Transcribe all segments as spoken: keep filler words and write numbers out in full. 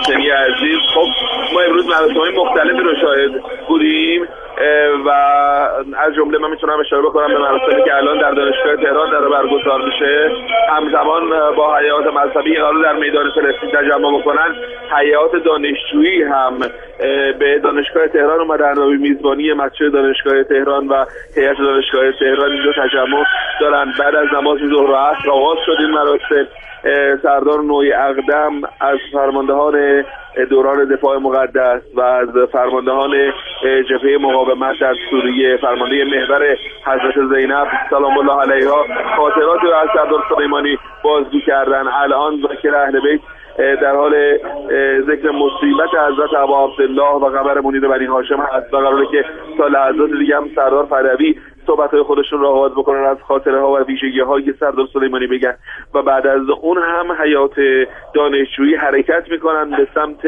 حسینی عزیز، خب ما امروز مراسم‌های مختلفی رو شاهد بودیم و از جمله من میتونم اشاره بکنم به مراسمی که الان در دانشگاه تهران داره برگزار میشه. همزمان با هیئات مذهبی قرار در میدان فلسطین تجمع بکنن، هیئات دانشجویی هم به دانشگاه تهران اومدن و به میزبانی مسجد دانشگاه تهران و هیئت دانشگاه تهران اینجا تجمع دارن. بعد از نماز ظهر و عصر آغاز شد این مراسم. سردار نوعی اقدم از فرماندهان دوران دفاع مقدس و از فرماندهان جبهه مقاومت در سوریه، فرمانده محور حضرت زینب سلام الله علیها، خاطرات از سردار سلیمانی بازگو کردن. الان ذکر اهل بیت در حال ذکر مصیبت حضرت ابا عبدالله و قمر منیر بنی هاشم هست و قراره که تا لحظات دیگه هم سردار پهلوی صحبت‌های خودشون را آغاز بکنن، از خاطره ها و ویژگی‌های سردار سلیمانی بگن و بعد از اون هم هیئات دانشجویی حرکت میکنن به سمت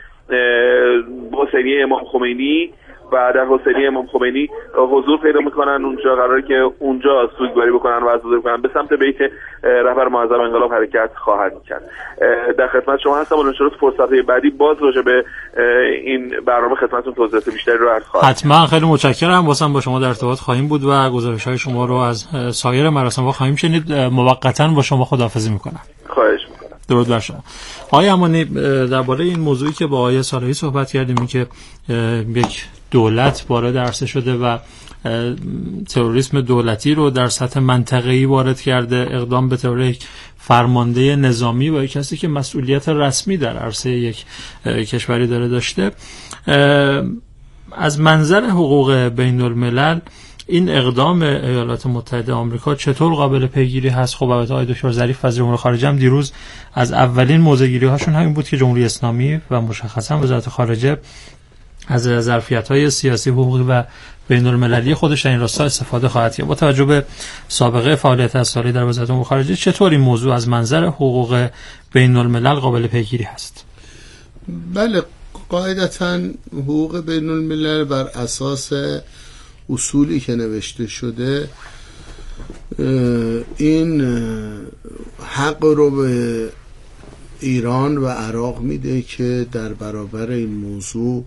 حسینیه امام خمینی و در حسینیه امام خمینی حضور پیدا میکنن. اونجا قراره که اونجا سوگواری بکنن و عزاداری بکنن. به سمت بیت رهبر معظم انقلاب حرکت خواهند کرد. در خدمت شما هستم. ان فرصت‌های بعدی باز راجع به این برنامه خدمتتون توضیحات بیشتری رو عرض خواهم. حتما خیلی متشکرم. واسم با شما در ارتباط خواهیم بود و گزارش‌های شما رو از سایر مراسم‌ها خواهیم شنید. موقتاً با شما خداحافظی میکنم. خواهش میکنم. درود بر شما. آقای امانی، درباره این موضوعی که با آقای صالحی صحبت کردیم، این که یک دولت وارد عرصه شده و تروریسم دولتی رو در سطح منطقه‌ای وارد کرده، اقدام به ترور یک فرمانده نظامی و یک کسی که مسئولیت رسمی در عرصه یک کشوری داره داشته، از منظر حقوق بین الملل این اقدام ایالات متحده آمریکا چطور قابل پیگیری هست؟ خب البته آقای دکتر ظریف وزیر امور خارجه هم دیروز از اولین موضع‌گیری هاشون همین بود که جمهوری اسلامی و مشخصا وزارت خارجه از ظرفیت‌های سیاسی، حقوقی و بین‌المللی خودش در این راستا استفاده خواهد کرد. با توجه به سابقه فعالیت از سالی در وزارت امور خارجه، چطور این موضوع از منظر حقوق بین‌الملل قابل پیگیری هست؟ بله، قاعدتاً حقوق بین‌الملل بر اساس اصولی که نوشته شده این حق رو به ایران و عراق میده که در برابر این موضوع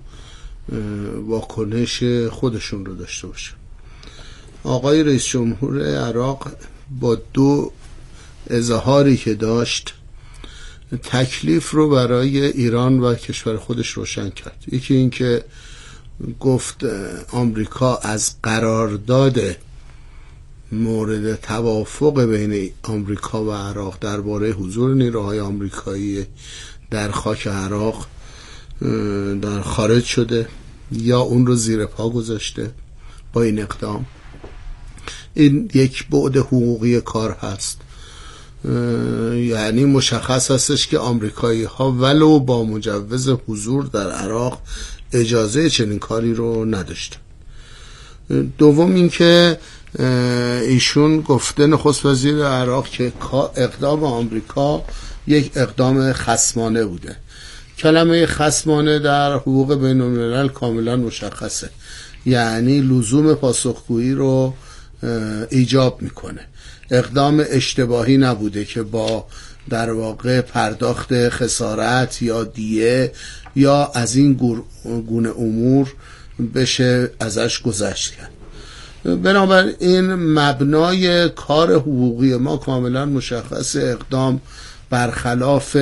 واکنش خودشون رو داشته باشه. آقای رئیس جمهور عراق با دو اظهاری که داشت تکلیف رو برای ایران و کشور خودش روشن کرد. یکی این که گفت آمریکا از قرارداد مورد توافق بین آمریکا و عراق درباره حضور نیروهای آمریکایی در خاک عراق در خارج شده یا اون رو زیر پا گذاشته با این اقدام. این یک بعد حقوقی کار هست، یعنی مشخص هستش که آمریکایی ها ولو با مجوز حضور در عراق اجازه چنین کاری رو نداشتن. دوم این که ایشون گفته نخست وزیر عراق که اقدام آمریکا یک اقدام خصمانه بوده. کلمه خصمانه در حقوق بین الملل کاملا مشخصه، یعنی لزوم پاسخگویی رو ایجاب میکنه. اقدام اشتباهی نبوده که با در واقع پرداخت خسارت یا دیه یا از این گونه امور بشه ازش گذشت کرد. بنابراین مبنای کار حقوقی ما کاملا مشخص، اقدام برخلاف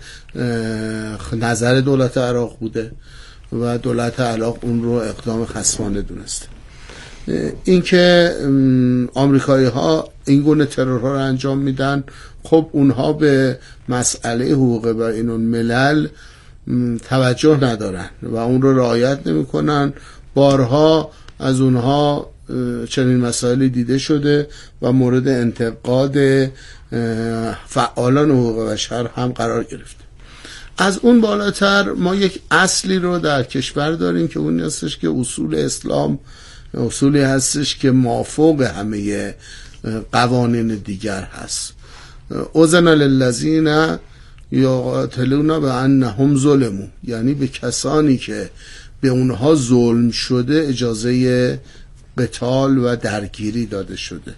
نظر دولت عراق بوده و دولت عراق اون رو اقدام خصمانه دونسته. این که آمریکایی ها این گونه ترورها رو انجام میدن، خب اونها به مسئله حقوق بین الملل توجه ندارن و اون رو رعایت نمی کنن. بارها از اونها چنین مسائلی دیده شده و مورد انتقاد فعالان حقوق بشر هم قرار گرفته. از اون بالاتر ما یک اصلی رو در کشور داریم که اون هستش که اصول اسلام اصولی هستش که مافوق همه قوانین دیگر هست. اذن للذین یقاتلون بانهم ظلموا، یعنی به کسانی که به اونها ظلم شده اجازه قتال و درگیری داده شده.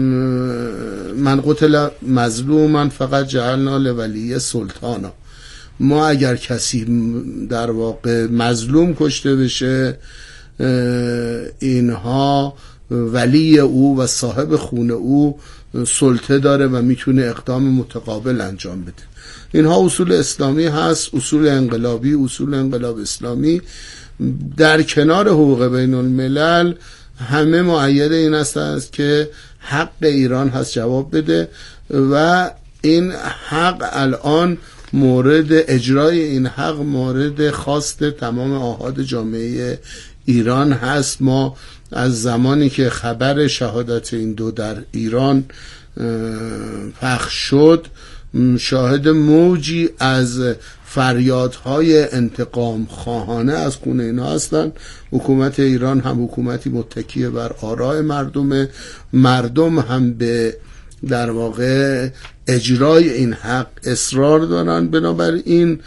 من قتل مظلوما فقط جعلنا لولی سلطانا، ما اگر کسی در واقع مظلوم کشته بشه اینها ولی او و صاحب خون او سلطه داره و میتونه اقدام متقابل انجام بده. اینها اصول اسلامی هست، اصول انقلابی، اصول انقلاب اسلامی. در کنار حقوق بین الملل همه مؤید این هست که حق ایران هست جواب بده و این حق الان مورد اجرای این حق مورد خواست تمام آحاد جامعه ایران هست. ما از زمانی که خبر شهادت این دو در ایران پخش شد شاهد موجی از فریادهای انتقام خواهانه از خون اینا هستن. حکومت ایران هم حکومتی متکی بر آراء مردم، مردم هم به در واقع اجرای این حق اصرار دارن. بنابراین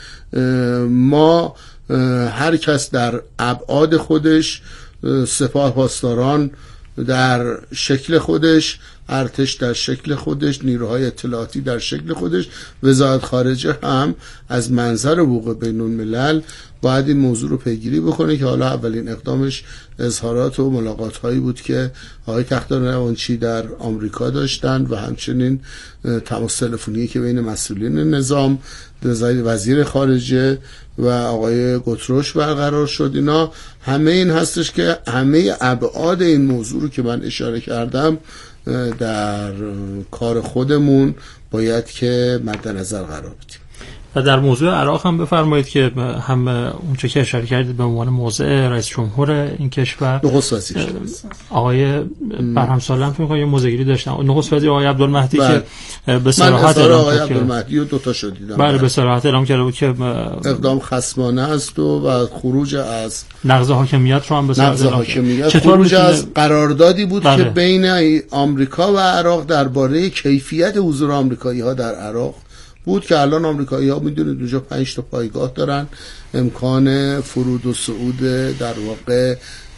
ما هر کس در ابعاد خودش، سپاه پاسداران در شکل خودش، ارتش در شکل خودش، نیروهای اطلاعاتی در شکل خودش، وزارت خارجه هم از منظر حقوق بین الملل باید این موضوع رو پیگیری بکنه که حالا اولین اقدامش اظهارات و ملاقات هایی بود که آقای تختار روانچی در آمریکا داشتن و همچنین تماس تلفنی که بین مسئولین نظام، وزیر خارجه و آقای گتروش برقرار شد. اینا همه این هستش که همه ابعاد این موضوع رو که من اشاره کردم در کار خودمون باید که مد نظر قرار بدیم. و در موضوع عراق هم بفرمایید که هم اونچه که اشاره کردید به عنوان موضع رئیس جمهور این کشور نخست وزیر آقای برهم سالم فکر کنم یه موزگیری داشتن، نخست وزیر آقای عبدالمهدی بله. که به صراحت اعلام آقای عبدالمهدی و دو تا شد دیدم بله به صراحت اعلام کرده بود که اقدام خصمانه است و, و خروج از نقض حاکمیت رو هم به صراحت اعلام کرد. خروج از قراردادی بود بله. که بین آمریکا و عراق درباره کیفیت حضور آمریکایی ها در عراق بود که الان آمریکایی ها میدونید اونجا پنج تا پایگاه دارن، امکان فرود و صعود در واقع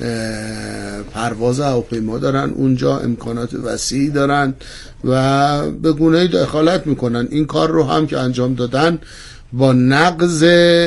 پرواز هواپیما دارن اونجا، امکانات وسیعی دارن و به گونه‌ای دخالت میکنن. این کار رو هم که انجام دادن با نقض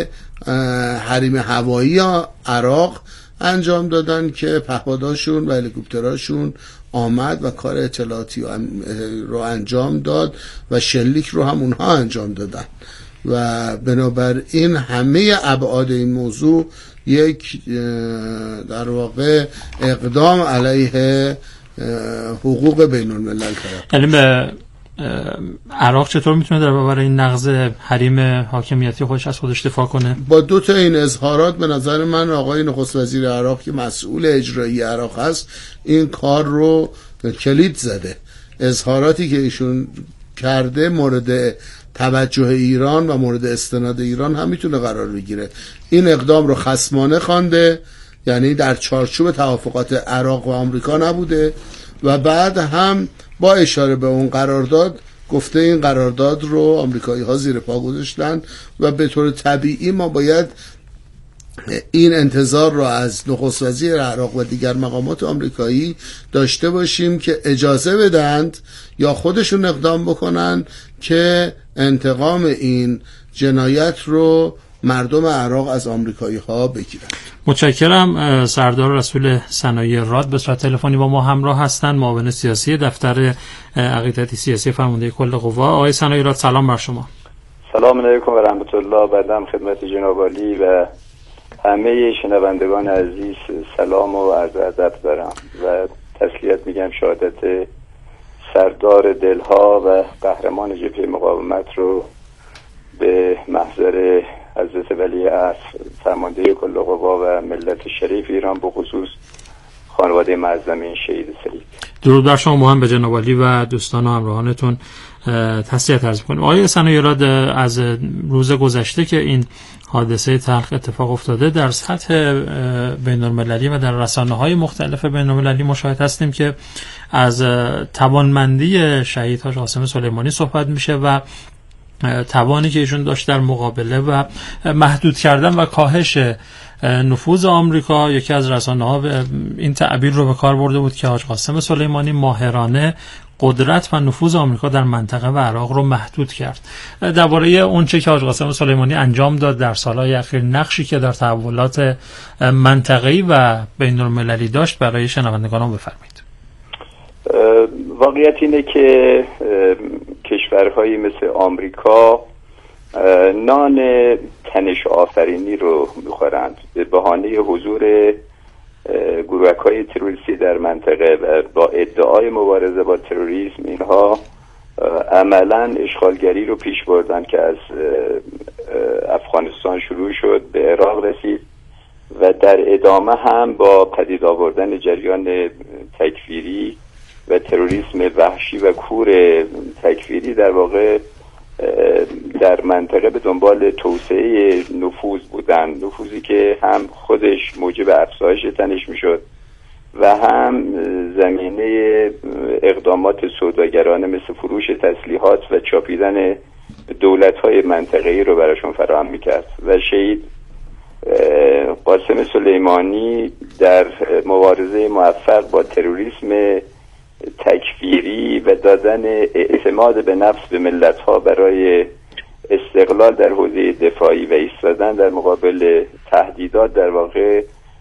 حریم هوایی عراق انجام دادن که پهپاداشون و هلیکوپتراشون آمد و کار اطلاعاتی رو انجام داد و شلیک رو هم اونها انجام دادن و بنابراین همه ابعاد این موضوع یک در واقع اقدام علیه حقوق بین الملل کرد. یعنی به عراق چطور میتونه در برابر این نقض حریم حاکمیتی خودش از خودش دفاع کنه؟ با دو تا این اظهارات به نظر من آقای نخست وزیر عراق که مسئول اجرایی عراق هست این کار رو کلید زده. اظهاراتی که ایشون کرده مورد توجه ایران و مورد استناد ایران هم میتونه قرار بگیره. این اقدام رو خصمانه خوانده، یعنی در چارچوب توافقات عراق و آمریکا نبوده و بعد هم با اشاره به اون قرارداد گفته این قرارداد رو آمریکایی ها زیر پا گذاشتن و به طور طبیعی ما باید این انتظار رو از نخست وزیر عراق و دیگر مقامات آمریکایی داشته باشیم که اجازه بدند یا خودشون اقدام بکنن که انتقام این جنایت رو مردم عراق از آمریکایی ها بگیرن. متشکرم. سردار رسول صنایع راد به صورت تلفنی با ما همراه هستند، معاون سیاسی دفتر عقیدتی سیاسی فرمانده کل قوا. آقای صنایع راد سلام بر شما. سلام علیکم و رحمت الله. بعدم خدمت جناب عالی و همه شنوندگان عزیز سلام و عرض ادب دارم و تسلیت میگم شهادت سردار دلها و قهرمان جبهه مقاومت رو به محضر حضرت ولی عصر فرمانده کل قوا و ملت شریف ایران به خصوص خانواده معظمه شهید صلیب. درود بر شما هم به جناب عالی و دوستان و همراهانتون تسلیت عرض می‌کنیم. آقای صنایع راد، از روز گذشته که این حادثه تلخ اتفاق افتاده در سطح بین‌المللی و در رسانه‌های مختلف بین‌المللی مشاهده هستیم که از توانمندی شهید حاج قاسم سلیمانی صحبت میشه و توانی که ایشون داشت در مقابله و محدود کردن و کاهش نفوذ آمریکا. یکی از رسانه‌ها این تعبیر رو به کار برده بود که حاج قاسم سلیمانی ماهرانه قدرت و نفوذ آمریکا در منطقه و عراق رو محدود کرد. درباره اون چه که حاج قاسم سلیمانی انجام داد در سالهای اخیر، نقشی که در تحولات منطقه‌ای و بین‌المللی داشت، برای شنوندگانم بفرمایید. واقعیت اینه که کشورهایی مثل آمریکا نان تنش آفرینی رو میخورند به بهانه حضور گروه‌های تروریستی در منطقه و با ادعای مبارزه با تروریسم اینها عملاً اشغالگری رو پیش بردن که از افغانستان شروع شد، به عراق رسید و در ادامه هم با پدید آوردن جریان تکفیری و تروریسم وحشی و کور تکفیری در واقع در منطقه به دنبال توسعه نفوذ بودن، نفوذی که هم خودش موجب افزایش تنش میشد و هم زمینه اقدامات سوداگرانه مثل فروش تسلیحات و چاپیدن دولت‌های منطقه‌ای رو براشون فراهم میکرد و شهید قاسم سلیمانی در مبارزه موفق با تروریسم تکفیری و دادن اعتماد به نفس به ملت‌ها برای استقلال در حوزه دفاعی و ایستادن در مقابل تهدیدات در واقع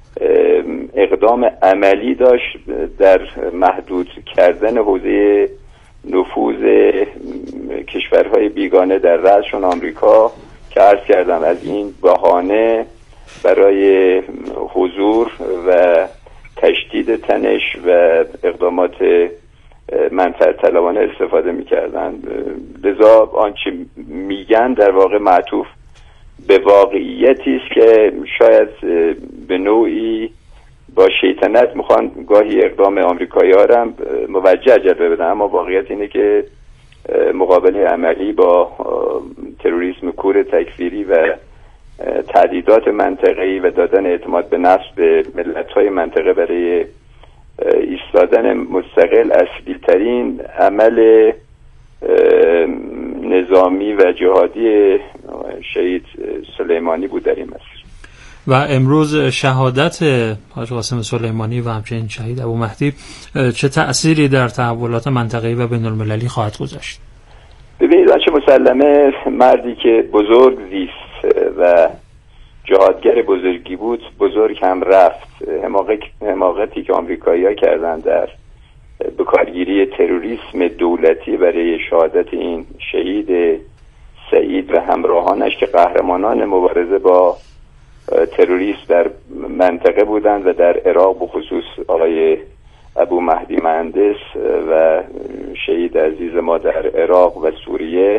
اقدام عملی داشت در محدود کردن حوزه نفوذ کشورهای بیگانه در رأسشون آمریکا که عرض کردم از این بهانه برای حضور و تشدید تنش و اقدامات منفعت طلبانه استفاده می‌کردن. لذا آنچه میگن در واقع معطوف به واقعیتی است که شاید به نوعی با شیطنت میخوان گاهی اقدام آمریکایی‌ها را موجه جلوه بدن، اما واقعیت اینه که مقابله عملی با تروریسم کور تکفیری و تهدیدات منطقه‌ای و دادن اعتماد به نفس به ملت‌های منطقه برای ایستادن مستقل اصلی ترین عمل نظامی و جهادی شهید سلیمانی بود در این مسیر. و امروز شهادت حاج قاسم سلیمانی و همچنین شهید ابو مهدی چه تأثیری در تحولات منطقه‌ای و بین‌المللی خواهد گذاشت؟ ببینید آنچه مسلمه مردی که بزرگ زیست و جهادگر بزرگی بود بزرگ هم رفت. حماقتی که آمریکایی‌ها کردن در بکارگیری تروریسم دولتی برای شهادت این شهید سعید و همراهانش که قهرمانان مبارزه با تروریسم در منطقه بودند و در عراق بخصوص آقای ابو مهدی مهندس و شهید عزیز ما در عراق و سوریه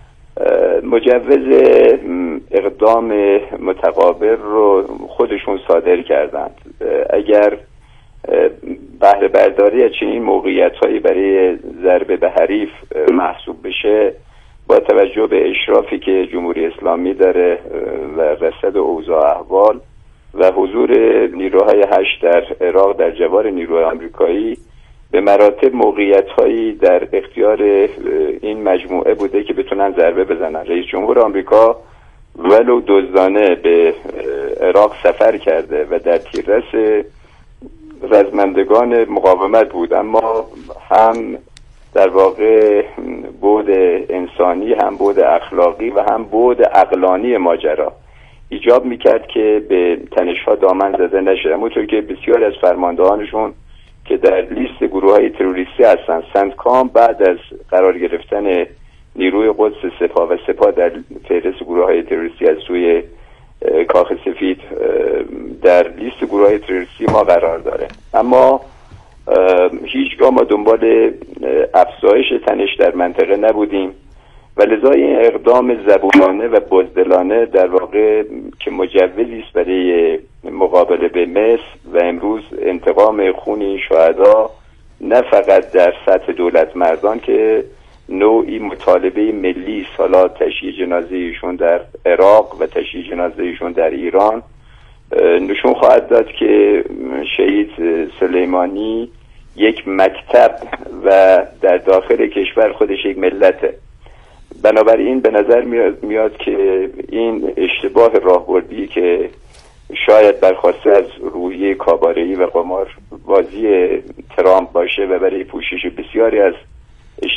مجوز اقدام متقابل رو خودشون صادر کردند. اگر بهره برداری از چنین موقعیت‌هایی برای ضربه به حریف محسوب بشه، با توجه به اشرافی که جمهوری اسلامی داره و رصد اوضاع احوال و حضور نیروهای هشت در عراق در جوار نیروهای آمریکایی، به مراتب موقعیت‌هایی در اختیار این مجموعه بوده که بتونن ضربه بزنن. رئیس جمهور آمریکا ولو دزدانه به عراق سفر کرده و در تیررس رزمندگان مقاومت بود، اما هم در واقع بعد انسانی، هم بعد اخلاقی و هم بعد عقلانی ماجرا ایجاب میکرد که به تنش‌ها دامن زده نشه. همونطور که بسیار از فرماندهانشون که در لیست گروه‌های تروریستی هستند، سندکام بعد از قرار گرفتن نیروی قدس سپاه و سپاه در فهرست گروه‌های تروریستی از سوی کاخ سفید در لیست گروه‌های تروریستی ما قرار داره. اما هیچگاه ما دنبال افزایش تنش در منطقه نبودیم و لذا این اقدام زبونانه و بزدلانه در واقع که مجوزی است برای مقابله به مصر و امروز انتقام خون شهدا، نه فقط در سطح دولت مردان که نوعی مطالبه ملی، حالا تشییع جنازه ایشون در عراق و تشییع جنازه ایشون در ایران، نشون خواهد داد که شهید سلیمانی یک مکتب و در داخل کشور خودش یک ملته. بنابراین به نظر میاد که این اشتباه راهبردی که شاید برخواسته از روحیه کاباره‌ای و قماربازی ترامپ باشه و برای پوشش بسیاری از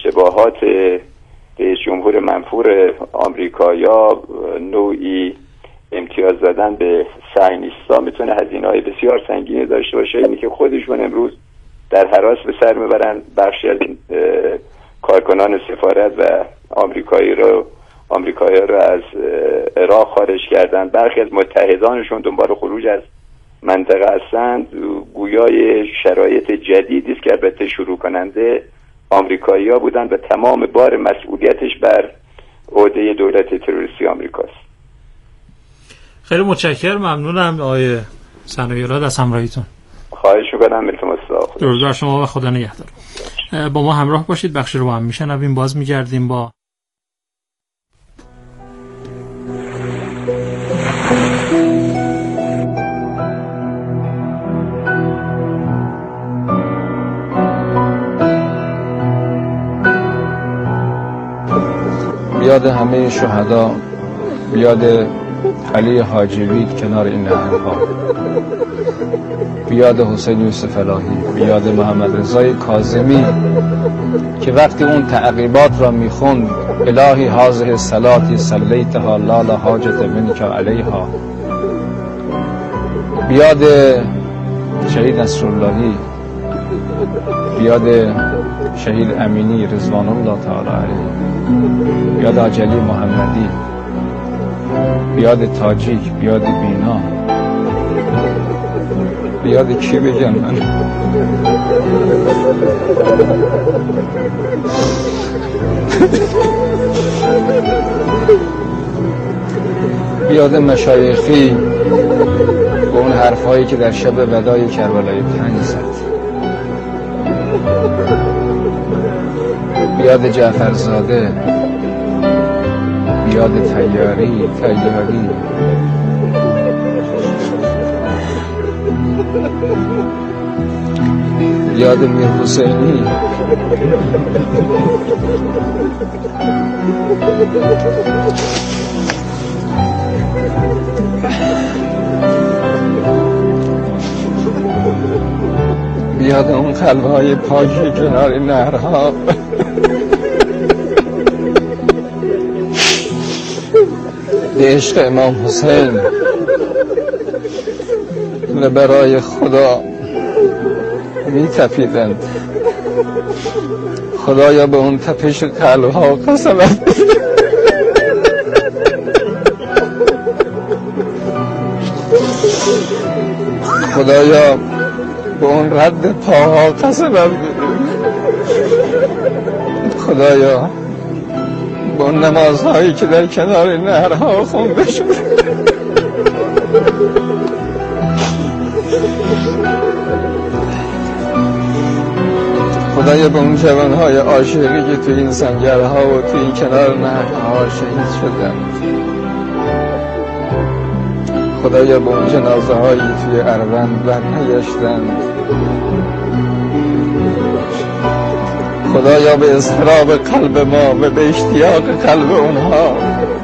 اشتباهات رئیس جمهور منفور آمریکا یا نوعی امتیاز دادن به صهیونیست‌ها میتونه هزینه‌های بسیار سنگینی داشته باشه. اینی که خودشون امروز در هراس به سر میبرن بخشی از کارکنان سفارت و آمریکایی رو آمریکایی رو از عراق خارج کردن. برخی از متحدانشون دنبال خروج از منطقه هستند. گویای شرایط جدیدی است که البته شروع کننده آمریکایی‌ها بودند و تمام بار مسئولیتش بر عهده دولت تروریستی آمریکاست. خیلی متشکرم، ممنونم آقای صنایع‌راد از همراهیتون. خواهش می‌کنم. التماس دارم. درود بر شما و خدا نگهدار. با ما همراه باشید، بخشی رو با هم میشنویم، باز میگردیم با بیاد همه شهدا، بیاد علی حاجوید کنار این نهرها، بیاد حسین یوسف الهی، بیاد محمد رضای کاظمی که وقتی اون تعقیبات را میخوند الهی هذه صلاتی صلیتها لا لا حاجت منک علیها، بیاد شهید نصراللهی، بیاد شهید امینی رضوان الله تعالی علیه، بیاد عجلی محمدی، بیاد تاجیک، بیاد بینا، بیاد کی بگم من؟ بیاد مشایخی با اون حرفایی که در شب ودای کربلای پنج زد، بیاد جعفرزاده، بیاد تیاری تیاری، بیاد میر حسینی، بیاد اون قلب‌های پاکی کنار نهرها، به عشق امام حسین و برای خدا می تپیدند. خدایا به اون تپش قلب‌ها قسمت، خدایا به اون رد پاها قسمت، خدایا با نمازهایی که در کنار نهرها خونده شد، خدایا به اون جوانهای عاشقی که توی این سنگرها و توی این کنار نهرها شهید شدن، خدایا به اون جنازه هایی توی اروند برنگشتند، خدایا به اضطراب قلب ما و به اشتیاق قلب اونها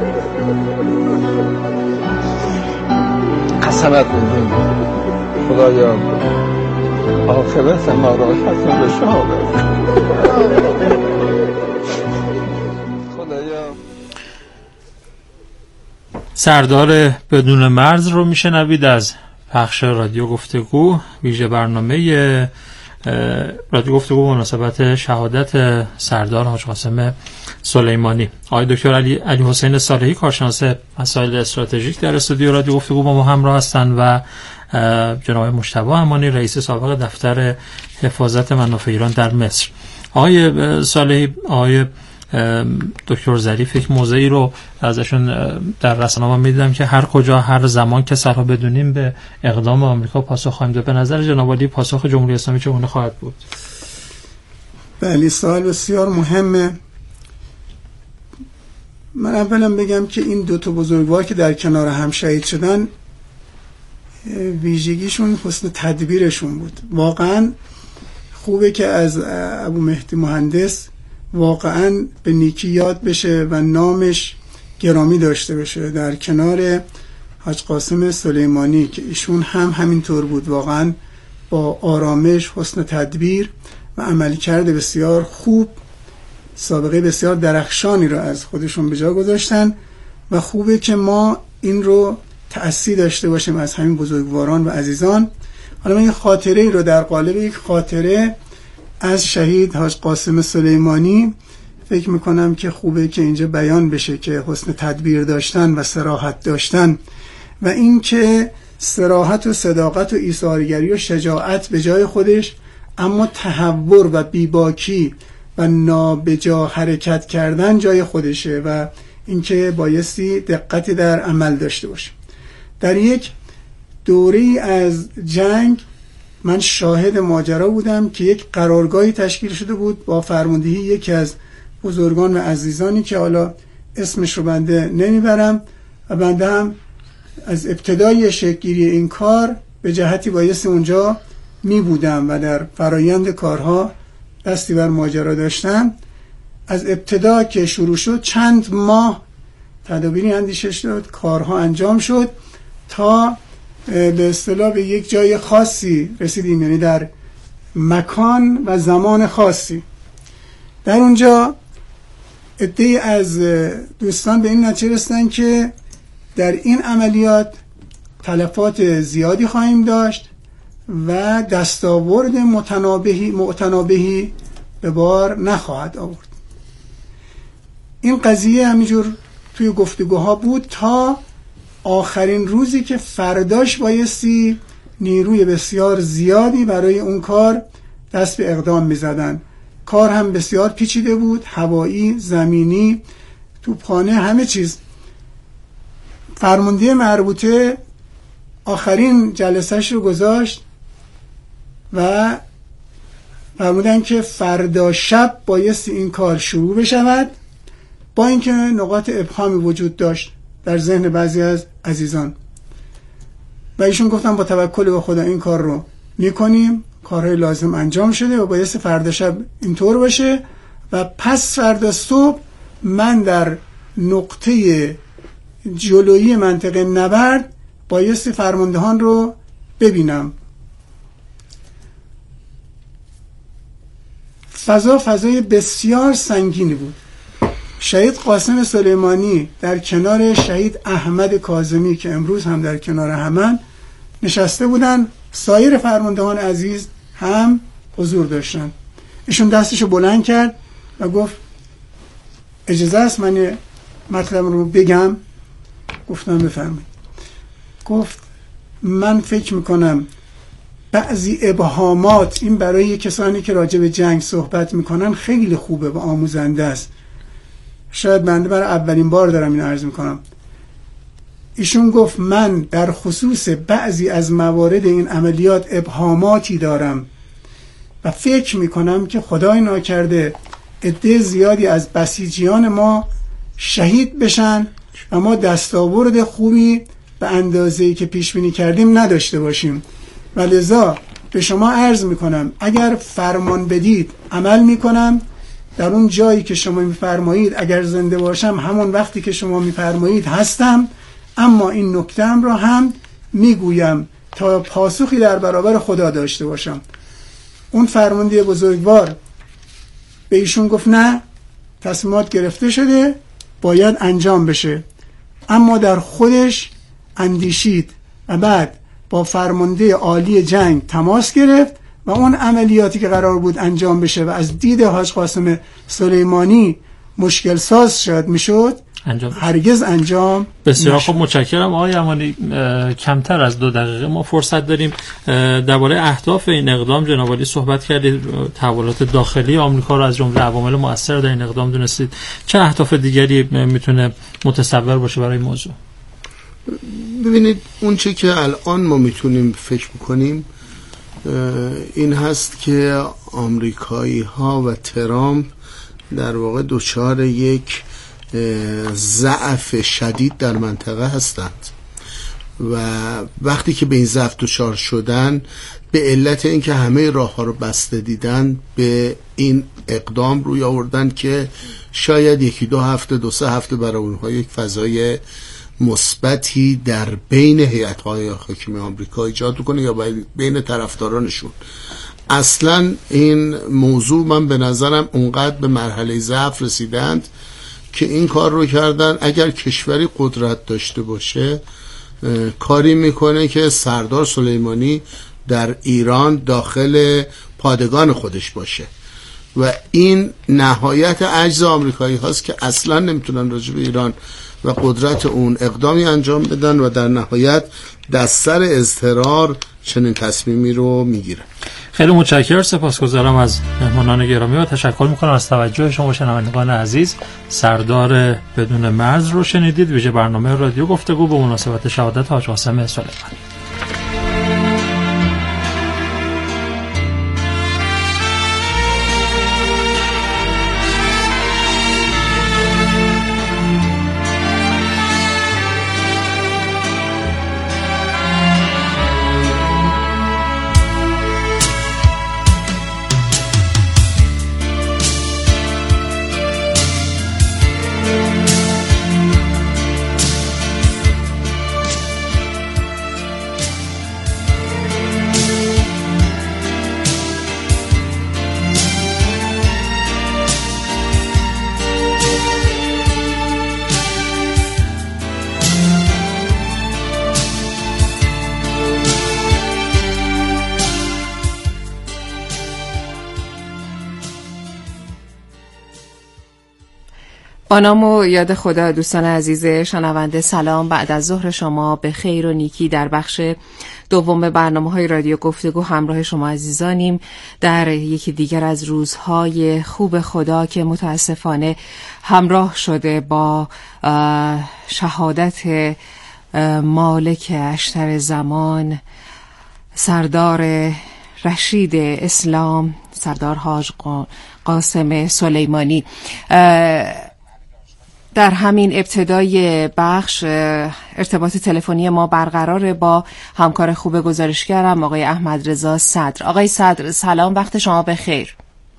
قسمت میدیم، خدایا عاقبت ما را ختم به شهادت، خدایا. سردار بدون مرز رو میشنوید از پخش رادیو گفتگو، ویژه برنامه رادیو گفتگو مناسبت شهادت سردار حاج قاسم سلیمانی. آقای دکتر علی علی حسین صالحی، کارشناس مسائل استراتژیک، در استودیو رادیو گفتگو با ما همراه هستند و جناب مجتبی امانی، رئیس سابق دفتر حفاظت منافع ایران در مصر. آقای صالحی، آقای دکتر ظریف یک موضعی رو ازشون در رسانه‌ها می‌دیدم که هر کجا هر زمان که سرها بدونیم به اقدام آمریکا پاسخ خواهیم داد. به نظر جناب عالی پاسخ جمهوری اسلامی چگونه خواهد بود؟ بله، سوال بسیار مهمه. من اولا بگم که این دو تا بزرگوار که در کنار هم شهید شدن ویژگیشون حسن تدبیرشون بود. واقعا خوبه که از ابو مهدی مهندس واقعا به نیکی یاد بشه و نامش گرامی داشته بشه در کنار حاج قاسم سلیمانی که ایشون هم همینطور بود، واقعا با آرامش، حسن تدبیر و عملکرد بسیار خوب سابقه بسیار درخشانی رو از خودشون به جا گذاشتن و خوبه که ما این رو تأثیر داشته باشیم از همین بزرگواران و عزیزان. حالا من این خاطره ای رو در قالب یک خاطره از شهید حاج قاسم سلیمانی فکر میکنم که خوبه که اینجا بیان بشه که حسن تدبیر داشتن و صراحت داشتن و این که صراحت و صداقت و ایثارگری و شجاعت به جای خودش، اما تهور و بیباکی و نابجا حرکت کردن جای خودشه و اینکه بایستی دقتی در عمل داشته باشه. در یک دوره‌ای از جنگ من شاهد ماجرا بودم که یک قرارگاهی تشکیل شده بود با فرماندهی یکی از بزرگان و عزیزانی که حالا اسمش رو بنده نمیبرم و بنده هم از ابتدای شکل‌گیری این کار به جهتی بایستی اونجا می بودم و در فرایند کارها دستی بر ماجرا داشتم. از ابتدا که شروع شد چند ماه تدابیری اندیشه شد، کارها انجام شد تا به اصطلاح به یک جای خاصی رسیدیم، یعنی در مکان و زمان خاصی. در اونجا عده‌ای از دوستان به این نتیجه رسیدن که در این عملیات تلفات زیادی خواهیم داشت و دستاورد متنابهی متنابهی به بار نخواهد آورد. این قضیه همینجور توی گفتگوها بود تا آخرین روزی که فرداش بایستی نیروی بسیار زیادی برای اون کار دست به اقدام می زدن. کار هم بسیار پیچیده بود، هوایی، زمینی، توپخانه، همه چیز. فرمانده مربوطه آخرین جلسهش رو گذاشت و فرمودن که فردا شب بایستی این کار شروع بشود، با اینکه نقاط ابهامی وجود داشت در ذهن بعضی از عزیزان و ایشون گفتن با توکل به خدا این کار رو میکنیم. کارهای لازم انجام شده و بایستی فردا شب اینطور باشه و پس فردا صبح من در نقطه جلویی منطقه نبرد بایستی فرماندهان رو ببینم. فضا فضای بسیار سنگینی بود. شهید قاسم سلیمانی در کنار شهید احمد کاظمی که امروز هم در کنار همن نشسته بودن، سایر فرماندهان عزیز هم حضور داشتن. ایشون دستشو بلند کرد و گفت اجازه است من مطلب رو بگم؟ گفتم بفرمایید. گفت من فکر میکنم بعضی ابهامات این برای کسانی که راجع به جنگ صحبت میکنن خیلی خوبه و آموزنده است. شاید بنده برای اولین بار دارم این عرض میکنم. ایشون گفت من در خصوص بعضی از موارد این عملیات ابهاماتی دارم و فکر میکنم که خدای ناکرده عده زیادی از بسیجیان ما شهید بشن و ما دستاورد خوبی به اندازه‌ای که پیش بینی کردیم نداشته باشیم و لذا به شما عرض میکنم اگر فرمان بدید عمل میکنم، در اون جایی که شما میفرمایید اگر زنده باشم همون وقتی که شما میفرمایید هستم، اما این نکته‌ام را هم میگویم تا پاسخی در برابر خدا داشته باشم. اون فرمانده بزرگوار به ایشون گفت نه، تصمیمات گرفته شده، باید انجام بشه، اما در خودش اندیشید و بعد با فرمانده عالی جنگ تماس گرفت و اون عملیاتی که قرار بود انجام بشه و از دید حاج قاسم سلیمانی مشکل ساز شاید میشد انجام هرگز انجام بسیار خوب، متشکرم آقای امانی. کمتر از دو دقیقه ما فرصت داریم. درباره اهداف این اقدام جناب عالی صحبت کردید، تحولات داخلی آمریکا رو از جمله عوامل مؤثر در این اقدام دونستید. چه اهداف دیگری میتونه متصور باشه برای موضوع؟ ببینید اون چه که الان ما میتونیم فکر بکنیم این هست که آمریکایی ها و ترامپ در واقع دچار یک ضعف شدید در منطقه هستند و وقتی که به این ضعف دچار شدن به علت اینکه همه راه ها رو بسته دیدن به این اقدام روی آوردن که شاید یکی دو هفته دو سه هفته برای اونها یک فضای مثبتی در بین هیئت‌های حاکم آمریکا ایجاد کنه یا بین طرفدارانشون. اصلا این موضوع من به نظرم اونقدر به مرحله ضعف رسیدند که این کار رو کردن. اگر کشوری قدرت داشته باشه کاری میکنه که سردار سلیمانی در ایران داخل پادگان خودش باشه و این نهایت عجز آمریکایی هاست که اصلا نمیتونن راجع به ایران و قدرت اون اقدامی انجام بدن و در نهایت دستر اضطرار چنین تصمیمی رو میگیرن. خیلی متشکرم، سپاسگزارم از مهمانان گرامی و تشکر میکنم از توجه شما شنوندگان عزیز. سردار بدون مرز رو شنیدید، ویژه برنامه رادیو گفتگو به مناسبت شهادت حاج قاسم سلیمانی. با نام و یاد خدا، دوستان عزیز شنونده سلام. بعد از ظهر شما به خیر و نیکی در بخش دوم برنامه‌های رادیو گفتگو همراه شما عزیزانیم در یکی دیگر از روزهای خوب خدا که متاسفانه همراه شده با شهادت مالک اشتر زمان سردار رشید اسلام، سردار حاج قاسم سلیمانی. در همین ابتدای بخش ارتباط تلفنی ما برقرار با همکار خوب گزارشگرم آقای احمد رضا صدر. آقای صدر سلام، وقت شما بخیر.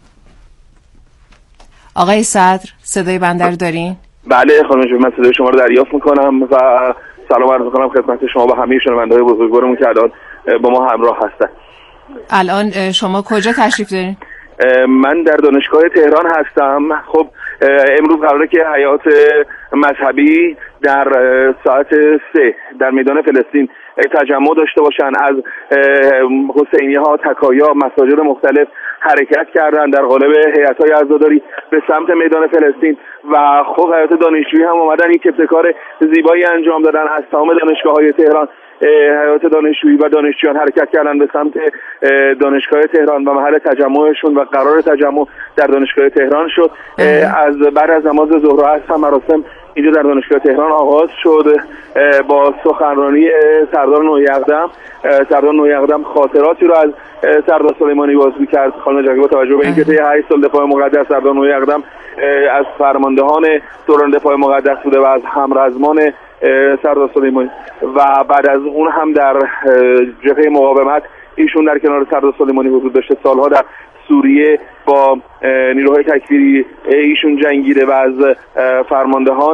آقای صدر صدای بنده رو دارین؟ بله خانم جون، من صدای شما رو دریافت میکنم و سلام عرض میکنم خدمت شما و همه شنونده‌های بزرگوارمون که الان با ما همراه هستن. الان شما کجا تشریف دارین؟ من در دانشگاه تهران هستم. خب امروز قراره که حیات مذهبی در ساعت سه در میدان فلسطین تجمع داشته باشن. از حسینیه ها، تکایا، مساجد مختلف حرکت کردن در قالب هیئت‌های عزاداری به سمت میدان فلسطین و خب حیات دانشجویی هم اومدن این ابتکار زیبایی انجام دادن. از تمام دانشگاه‌های تهران حیات دانشجویی و دانشجویان حرکت کردن به سمت دانشگاه تهران و محل تجمعشون و قرار تجمع در دانشگاه تهران شد. از بعد از نماز ظهر و عصر مراسم اینجا در دانشگاه تهران آغاز شد با سخنرانی سردار نویقدم. سردار نویقدم خاطراتی رو از سردار سلیمانی بازگو کرد. خانم جنگی با توجه به اینکه طی هشت سال دفاع مقدس سردار نویقدم از فرماندهان دوران دفاع مقدس بوده و از همرزمان سردار سلیمانی و بعد از اون هم در جبهه مقاومت ایشون در کنار سردار سلیمانی حضور داشته. سالها در سوریه با نیروهای تکفیری ایشون جنگیده و از فرماندهان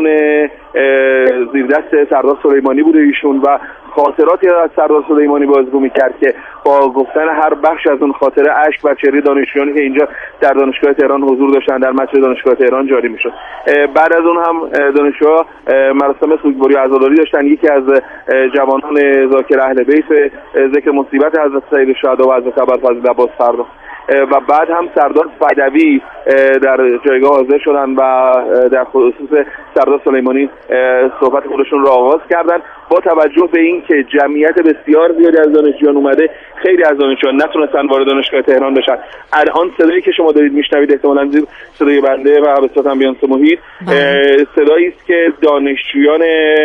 زیردست سردار سلیمانی بوده ایشون و خاطراتی از سردار سلیمانی بازگو میکرد که با گفتن هر بخش از اون خاطره اشک بر چهره دانشجویانی که اینجا در دانشگاه تهران حضور داشتن در مسجد دانشگاه تهران جاری میشد. بعد از اون هم دانشجوها مراسم سوگواری عزاداری داشتن. یکی از جوانان ذاکر اهل بیت ذکر مصیبت حضرت سید الشهدا و حضرت ابوالفضل عباس فردا و بعد هم سردار فدوی در جایگاه حاضر شدن و در خصوص سردار سلیمانی صحبت خودشون را آغاز کردن. با توجه به این که جمعیت بسیار زیادی از دانشجویان اومده، خیلی از دانشجویان نتونستن وارد دانشگاه تهران بشن. الان صدایی که شما دارید میشنوید احتمالاً صدای بنده و به صورت امبیانس محیط، صدایی است که دانشجویان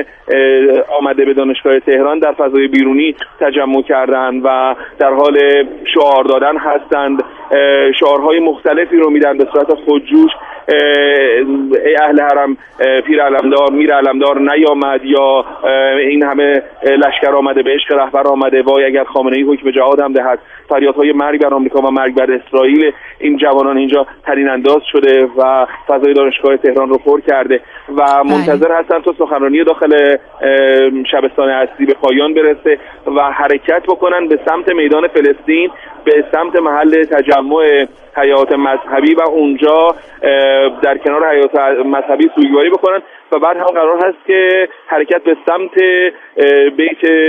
آمده به دانشگاه تهران در فضای بیرونی تجمع کردن و در حال شعار دادن هستند. شعارهای مختلفی رو میدن به صورت خودجوش. ای اهل حرم، پیر علمدار، میر علمدار نیامد، یا این همه لشکر آمده، به عشق رهبر آمده، وای اگر خامنه‌ای حکم جهاد هم دهد. فریادهای مرگ بر آمریکا و مرگ بر اسرائیل این جوانان اینجا ترین انداز شده و فضای دانشگاه تهران رو پر کرده و منتظر هستن تا سخنرانی داخل شبستان اصلی به پایان برسه و حرکت بکنن به سمت میدان فلسطین، به سمت محل تجمع حیات مذهبی و اونجا در کنار حیات مذهبی سوگواری بکنن و بعد هم قرار هست که حرکت به سمت بیت